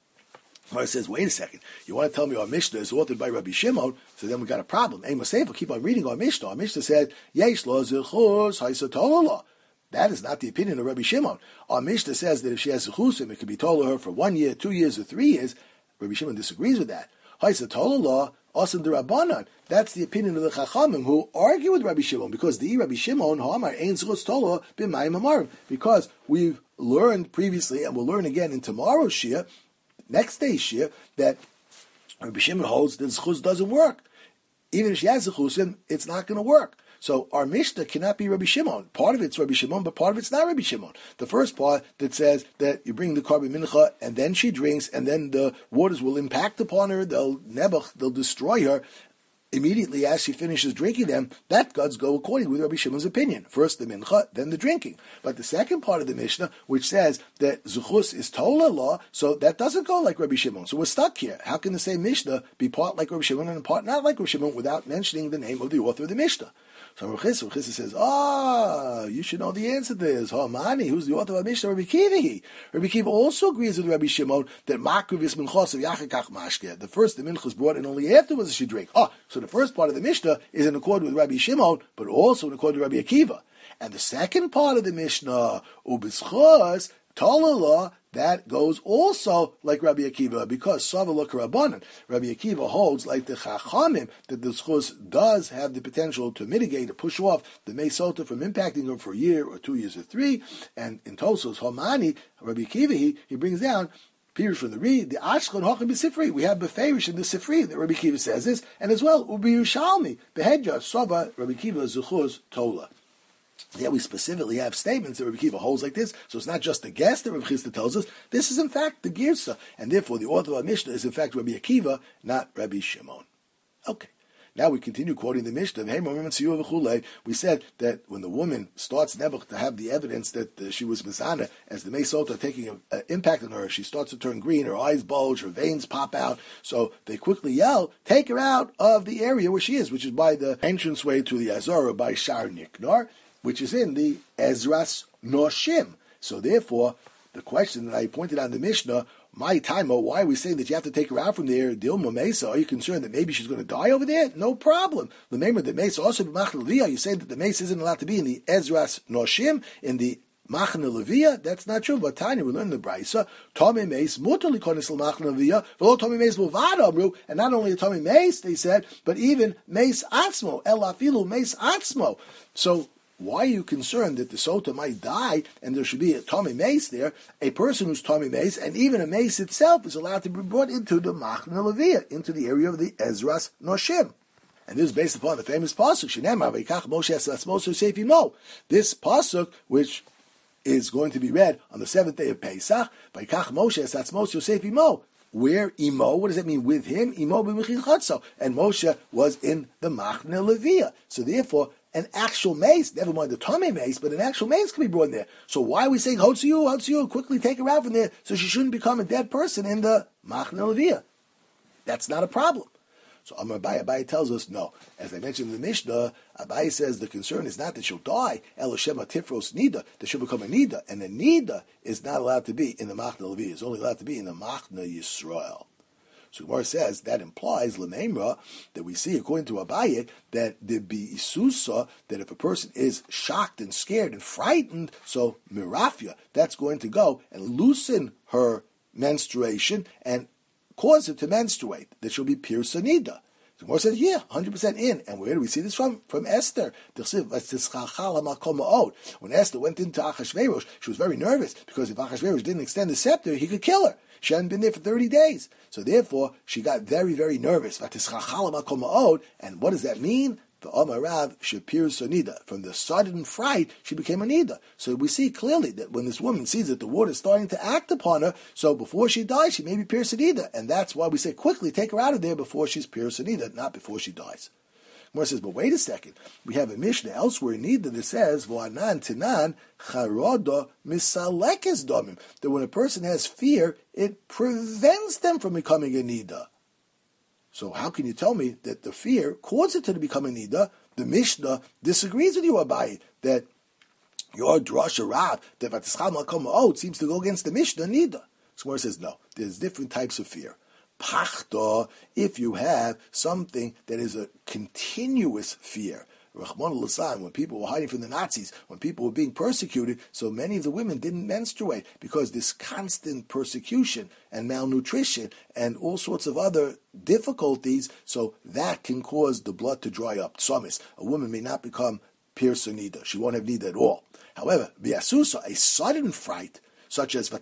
Gemara says, wait a second, you want to tell me our Mishnah is authored by Rabbi Shimon, so then we got a problem. Hey, Maseifa, keep on reading our Mishnah. Our Mishnah said, Yesh lo zichus haisatolala. That is not the opinion of Rabbi Shimon. Our Mishnah says that if she has zichusim, it could be told her for one year, two years, or three years. Rabbi Shimon disagrees with that. Haisatolala, asan derabanan. That's the opinion of the Chachamim who argue with Rabbi Shimon, because the Rabbi Shimon, ha'amar ein zichus tola b'mayim hamarim. Because we've learned previously, and we'll learn again in tomorrow's Shia, next day's Shia, that Rabbi Shimon holds that zechus doesn't work. Even if she has zechusim, it's not going to work. So our Mishnah cannot be Rabbi Shimon. Part of it's Rabbi Shimon, but part of it's not Rabbi Shimon. The first part that says that you bring the carbon mincha, and then she drinks, and then the waters will impact upon her, they'll nebuch, they'll destroy her immediately as she finishes drinking them, that gods go according with Rabbi Shimon's opinion. First the mincha, then the drinking. But the second part of the Mishnah, which says that zuchus is tola law, so that doesn't go like Rabbi Shimon. So we're stuck here. How can the same Mishnah be part like Rabbi Shimon and part not like Rabbi Shimon without mentioning the name of the author of the Mishnah? So Rav Chisda, Rav Chisda says, ah, you should know the answer to this. Hamani, who's the author of the Mishnah? Rabbi Kiva. Rabbi Kiva also agrees with Rabbi Shimon that makriv is minchos of yachakach mashke. The first, the mincha is brought in only afterwards she drink. Ah, so the first part of the Mishnah is in accord with Rabbi Shimon, but also in accord with Rabbi Akiva. And the second part of the Mishnah, ubischos, talala, that goes also like Rabbi Akiva, because Savala Karabanan, Rabbi Akiva holds like the Chachamim that the Zchus does have the potential to mitigate, to push off the mei sota from impacting her for a year or two years or three. And in Tosos Homani, Rabbi Akiva, he, he brings down period from the read, the Ashkon Hochem B'Sifri. We have Beferish in the Sifri that Rabbi Akiva says this, and as well Ubi Yushalmi Behedja Sava Rabbi Akiva Zchus Tola. Yeah, we specifically have statements that Rabbi Akiva holds like this, so it's not just the guess that Rabbi Chisda tells us. This is in fact the Girsa, and therefore the author of our Mishnah is in fact Rabbi Akiva, not Rabbi Shimon. Okay. Now we continue quoting the Mishnah. We said that when the woman starts nebuch to have the evidence that uh, she was mizana, as the mei sota taking an impact on her, she starts to turn green, her eyes bulge, her veins pop out. So they quickly yell, take her out of the area where she is, which is by the entranceway to the Azora, by Shar Niknar, which is in the Ezras Noshim. So therefore, the question that I pointed out in the Mishnah, my time, why are we saying that you have to take her out from there? Dilma Mesa, are you concerned that maybe she's going to die over there? No problem. Remember, the Mesa also be Machna Leviyah. You say that the Mesa isn't allowed to be in the Ezras Noshim, in the Machna Leviyah. That's not true. But Tanya, we learn the Brisa, Tommy Mace, Mutali Konisel Machna Leviyah, Velo Tommy Mace Movada, and not only a Tommy Mace, they said, but even Mace Atzmo, El Afilu Mace Atzmo. So, why are you concerned that the sota might die and there should be a Tommy Mace there? A person who's Tommy Mace, and even a mace itself, is allowed to be brought into the Machna Leviyah, into the area of the Ezras Noshim. And this is based upon the famous pasuk, Shenema Vayikach Moshe Atzmos Yosef Imo. This pasuk, which is going to be read on the seventh day of Pesach, Vayikach Moshe Atzmos Yosef Imo. where Imo, what does that mean with him? Imo b'mechil chotzo. And Moshe was in the Machne Leviah. So therefore, an actual mace, never mind the Tomei mace, but an actual mace can be brought in there. So why are we saying, Hotziyu, Hotziyu, quickly take her out from there so she shouldn't become a dead person in the Machne Leviah? That's not a problem. So Amar Abaye, Abaye tells us, no. As I mentioned in the Mishnah, Abaye says the concern is not that she'll die, Eloshema Tifros Nida, that she'll become a Nida. And the Nida is not allowed to be in the Machne Leviah. It's only allowed to be in the Machne Yisrael. So Gemara says that implies L'Meimra, that we see according to Abaye that there be Isusa, that if a person is shocked and scared and frightened, so Mirafia, that's going to go and loosen her menstruation and cause her to menstruate, that she'll be Pirsa Nida. The Gemara says, yeah, one hundred percent in. And where do we see this from? From Esther. When Esther went into Achashverosh, she was very nervous, because if Achashverosh didn't extend the scepter, he could kill her. She hadn't been there for thirty days. So therefore, she got very, very nervous. And what does that mean? From the sudden fright, she became a nida. So we see clearly that when this woman sees that the water is starting to act upon her, so before she dies, she may be pierced a nida. And that's why we say, quickly take her out of there before she's pierced a nida, not before she dies. Gemara says, but wait a second. We have a Mishnah elsewhere in Nida that says, V'anan tinan charoda misalekes domim, that when a person has fear, it prevents them from becoming a nida. So how can you tell me that the fear causes it to become a nida? The Mishnah disagrees with you, Abaye, that your drasha rav, that vatischal malkom ma'od, seems to go against the Mishnah nida. So Gemara says, no, there's different types of fear. Pachta, if you have something that is a continuous fear. Rahman al-Assan, when people were hiding from the Nazis, when people were being persecuted, so many of the women didn't menstruate, because this constant persecution and malnutrition and all sorts of other difficulties, so that can cause the blood to dry up. Tsamis, a woman may not become piercer nida. She won't have nida at all. However, biasusa, a sudden fright, such as or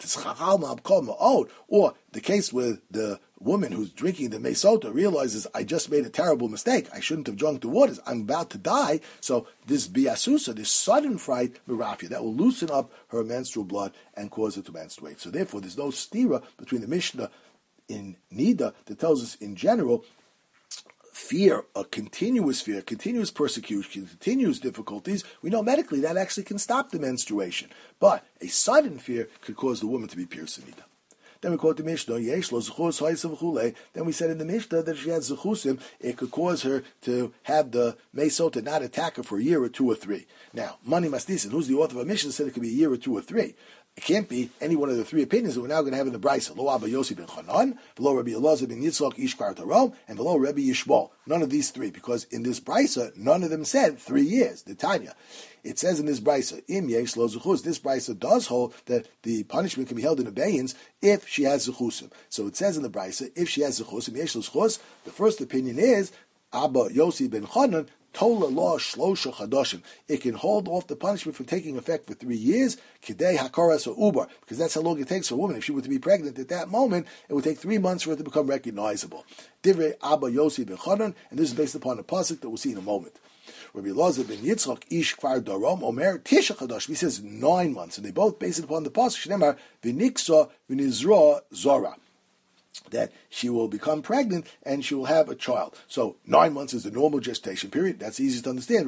the case where the woman who's drinking the mesota realizes, I just made a terrible mistake, I shouldn't have drunk the waters, I'm about to die. So this biasusa, this sudden fright, mirafia, that will loosen up her menstrual blood and cause her to menstruate. So therefore there's no stira between the Mishnah in Nida that tells us in general fear, a continuous fear, continuous persecution, continuous difficulties. We know medically that actually can stop the menstruation. But a sudden fear could cause the woman to be pierced in Nida. Then we quote the Mishnah, then we said in the Mishnah that if she has zechusim, it could cause her to have the mesota not attack her for a year or two or three. Now, Mani Masdisin, who's the author of a Mishnah, said it could be a year or two or three. It can't be any one of the three opinions that we're now going to have in the Brisa. Lo Abba Yossi ben Chanan, v'lo Rabbi Elazar ben Yitzchak ish Kvar Tarom, and v'lo Rabbi Yishmael. None of these three, because in this Brisa, none of them said three years, the Tanya. It says in this Brisa, Im yesh lo zuchus, this Brisa does hold that the punishment can be held in abeyance if she has zuchusim. So it says in the Brisa, if she has zuchusim, yesh lo zuchus, the first opinion is, Abba Yossi ben Chanan, Tola law shlosha chadoshim. It can hold off the punishment from taking effect for three years. Kidei hakaras or ubar, because that's how long it takes for a woman. If she were to be pregnant at that moment, it would take three months for it to become recognizable. Divrei Abba Yossi ben Chanan, and this is based upon a pasuk that we'll see in a moment. Rabbi Elazar ben Yitzchak ish Kvar Darom Omer Tisha Chadosh. He says nine months, and they both base it upon the pasuk Shnemar v'niksa v'nizra zora, that she will become pregnant and she will have a child. So nine months is the normal gestation period. That's easy to understand.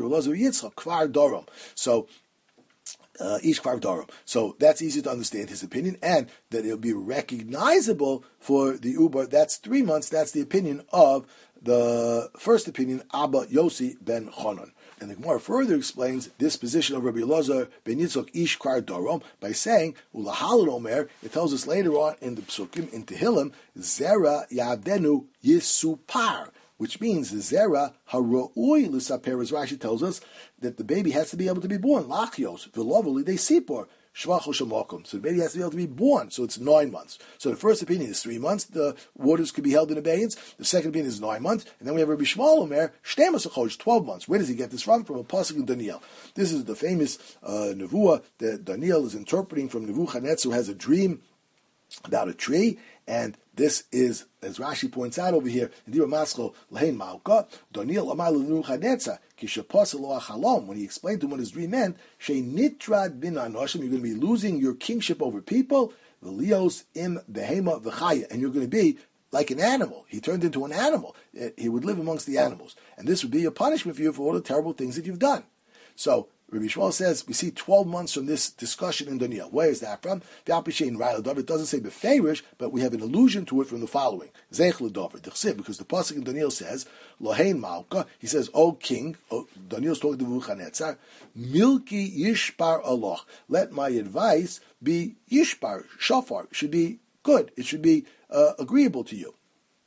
So uh, each kvar darom. So that's easy to understand his opinion, and that it'll be recognizable for the uber. That's three months. That's the opinion of the first opinion, Abba Yossi ben Chanan. And the Gemara further explains this position of Rabbi Elazar ben Yitzchak ish kvar darom by saying, Ulahalad Omer, it tells us later on in the Psukim, in Tehillim, Zera Yavdenu Yisupar, which means Zera Haru'ui L'Saper, as Rashi tells us, that the baby has to be able to be born. Lachios, V'lovoli De Sipor, Shvachol Shemakom. So the baby has to be able to be born, so it's nine months. So the first opinion is three months, the waters could be held in abeyance. The second opinion is nine months. And then we have Rabbi Shmuel Omer, Shtemas HaChodesh, twelve months. Where does he get this from? From a pasuk in Daniel. This is the famous uh, nevuah that Daniel is interpreting from Nebuchadnezzar, who has a dream about a tree, and this is, as Rashi points out over here, in Dira Maschel Lehin Malka, Daniel Amar Nebuchadnezzar, Kishapas Lo Achalom, when he explained to him what his dream meant, Shei Nitrad bin Anoshim, you're going to be losing your kingship over people, V'lios im behema v'chaya, and you're going to be like an animal. He turned into an animal. He would live amongst the animals. And this would be a punishment for you for all the terrible things that you've done. So, Rabbi Shmuel says, we see twelve months from this discussion in Daniel. Where is that from? It doesn't say beferish, but we have an allusion to it from the following. Zech l'dover, because the pasuk in Daniel says, Lohein Malka, he says, O king, o, Daniel's talking to Nebuchadnezzar, Milki Yishpar Aloch, let my advice be Yishpar, Shofar, should be good, it should be uh, agreeable to you.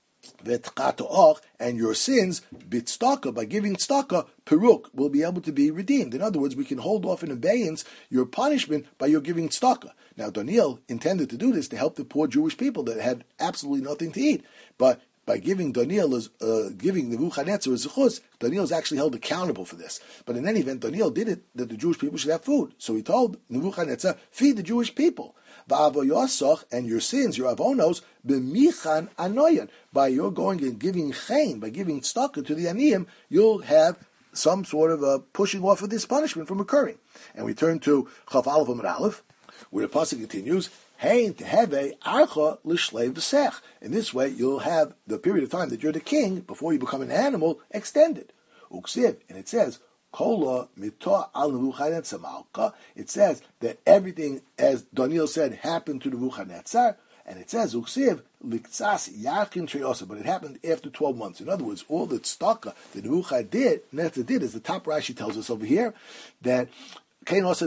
And your sins, bitstaka, by giving tztaka, peruk, will be able to be redeemed. In other words, we can hold off in abeyance your punishment by your giving tztaka. Now, Daniel intended to do this to help the poor Jewish people that had absolutely nothing to eat. But by giving Daniel, as, uh, giving Nebuchadnezzar as zechus, Daniel is actually held accountable for this. But in any event, Daniel did it that the Jewish people should have food. So he told Nebuchadnezzar, feed the Jewish people. And your sins, your avonos, b'michan anoyan. By your going and giving chen, by giving tzedakah to the aniyim, you'll have some sort of a pushing off of this punishment from occurring. And we turn to Chaf Aleph Amud Aleph, where the pasuk continues, Hein teheve archa l'shlei v'sech. In this way, you'll have the period of time that you're the king before you become an animal extended. Uksiv, and it says, Kola mitoah al Nebuchadnezzar malka. It says that everything, as Daniel said, happened to Nebuchadnezzar, and it says uksiv liktsas yachin treyosa. But it happened after twelve months. In other words, all the tzedakah that Nebuchadnezzar did, as the top Rashi tells us over here, that he gathered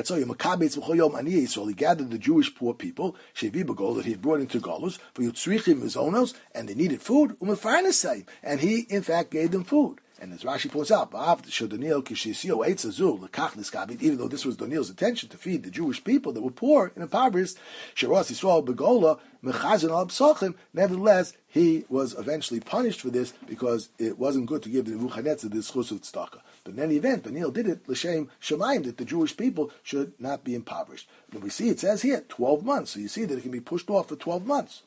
the Jewish poor people, that he had brought into Golus, for Yitzrichim Mizonos, and they needed food, and he, in fact, gave them food. And as Rashi points out, even though this was Daniel's intention to feed the Jewish people that were poor and impoverished, nevertheless, he was eventually punished for this because it wasn't good to give the Nebuchadnezzar this chus of tzedakah. But in any event, Daniel did it l'shem shamayim, that the Jewish people should not be impoverished. And we see it says here twelve months. So you see that it can be pushed off for twelve months.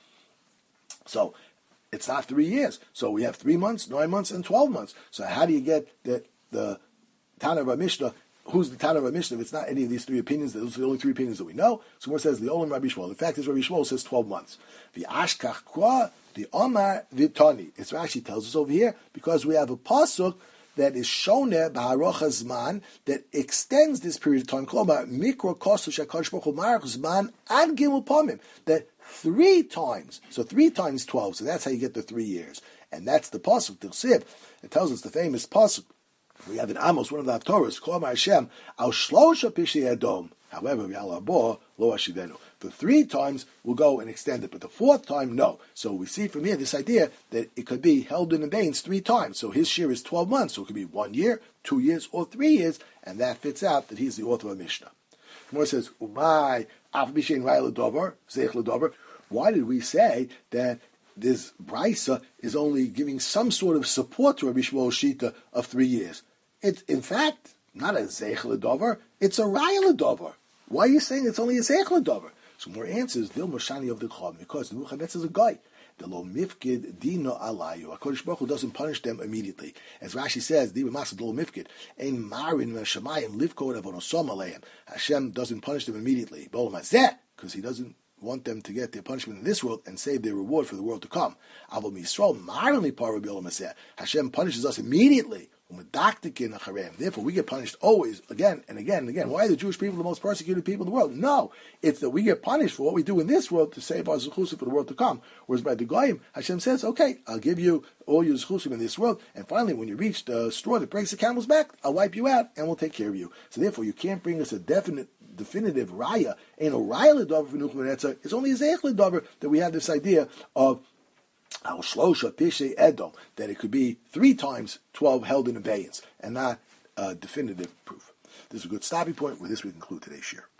So it's not three years. So we have three months, nine months, and twelve months. So how do you get that the Tana of Mishnah? Who's the Tana of Mishnah? If it's not any of these three opinions, those are the only three opinions that we know. So where it says the Olam Rabbi Shmuel. In fact, this Rabbi Shmuel says twelve months. The Ashkach Kwa, the Omar Vitani. It's Rashi tells us over here because we have a pasuk that is shown there b'harocha zman that extends this period of time. Klomar mikro kosu shakadosh baruch hu marach zman ad gimel pamim, that three times. So three times twelve. So that's how you get the three years, and that's the pasuk Tilsiv. It tells us the famous pasuk. We have in Amos, one of the Haftorahs, Klomar Hashem al shlosha pishei adom. However, lo ashivenu. The three times we'll go and extend it, but the fourth time, no. So we see from here this idea that it could be held in abeyance three times. So his share is twelve months, so it could be one year, two years, or three years, and that fits out that he's the author of a Mishnah. Gemara says, Umay, af b'shein rai l'dover, zeich l'dover. Why did we say that this Brisa is only giving some sort of support to Rabbi Shmuel's Shita of three years? It's, in fact, not a zeich l'dover, it's a rai l'dover. Why are you saying it's only a zeich l'dover? So more answers, Dil Moshani of the Chom, because Nebuchadnezzar is a guy. The lo mifkid dino alayu. HaKadosh Baruch Hu doesn't punish them immediately. As Rashi says, Diba Masa lo mifkid. Ein marin v'shamayim livkod avonosom aleim. Hashem doesn't punish them immediately. B'olam hazeh, because He doesn't want them to get their punishment in this world and save their reward for the world to come. Avol Yisrael marin lipar b'olam hazeh. Hashem punishes us immediately. Therefore, we get punished always, again and again and again. Why are the Jewish people the most persecuted people in the world? No, it's that we get punished for what we do in this world to save our zuchusim for the world to come. Whereas by the Goyim, Hashem says, okay, I'll give you all your zuchusim in this world, and finally, when you reach the straw that breaks the camel's back, I'll wipe you out, and we'll take care of you. So therefore, you can't bring us a definite, definitive raya. Ain't no raya l'dover for Nebuchadnezzar. It's only a zeich l'dover that we have this idea of Al Shlosha Pishei Edom, that it could be three times twelve held in abeyance, and not uh, definitive proof. This is a good stopping point. With this, we conclude today's share.